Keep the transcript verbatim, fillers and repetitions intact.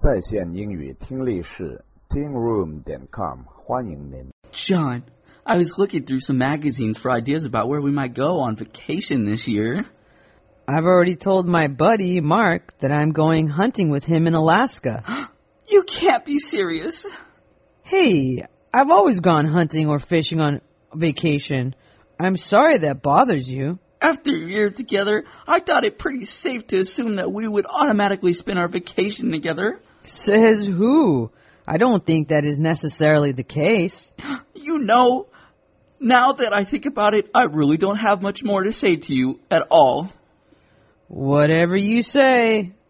在线英语听力室 teen room 点 com 欢迎您。 John, I was looking through some magazines for ideas about where we might go on vacation this year. I've already told my buddy, Mark, that I'm going hunting with him in Alaska. You can't be serious. Hey, I've always gone hunting or fishing on vacation. I'm sorry that bothers you. After a year together, I thought it pretty safe to assume that we would automatically spend our vacation together. Says who? I don't think that is necessarily the case. You know, now that I think about it, I really don't have much more to say to you at all. Whatever you say.